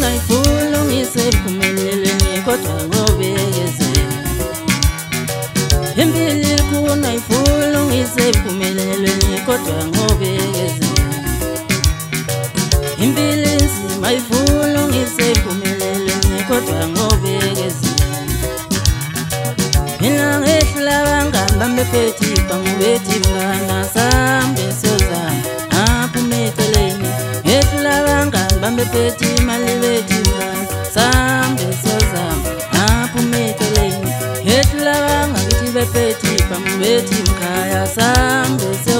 ayifuni ngisephumelelweni kodwa ngobekezela. Impilo ikhona ayifuni ngisephumelelweni kodwa ngobekezela. Impilo inzima ayifuni ngisephumelelweni kodwa ngobekezela. Mina ngehla bangani bami bephethe ibhamu bethi mngana sambe siyozama aphume eceleni. Ngehla bangani bami bephethe imali bethi mngana sambe siyozama aphume eceleni. Ngehla bangakithi bephethe ibhamu bethi mkhaya sambe siyozama.